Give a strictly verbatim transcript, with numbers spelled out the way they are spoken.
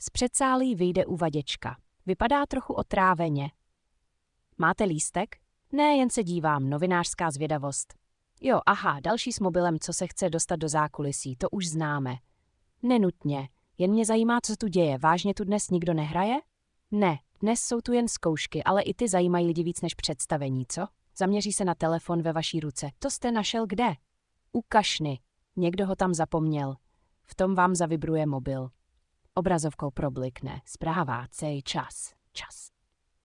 Z předsálí vyjde uvaděčka. Vypadá trochu otráveně. Máte lístek? Ne, jen se dívám, novinářská zvědavost. Jo, aha, další s mobilem, co se chce dostat do zákulisí, to už známe. Nenutně, jen mě zajímá, co tu děje. Vážně tu dnes nikdo nehraje? Ne, dnes jsou tu jen zkoušky, ale i ty zajímají lidi víc než představení, co? Zaměří se na telefon ve vaší ruce. To jste našel kde? U kašny. Někdo ho tam zapomněl. V tom vám zavibruje mobil. Obrazovkou problikne. Zpráva, cej čas. Čas.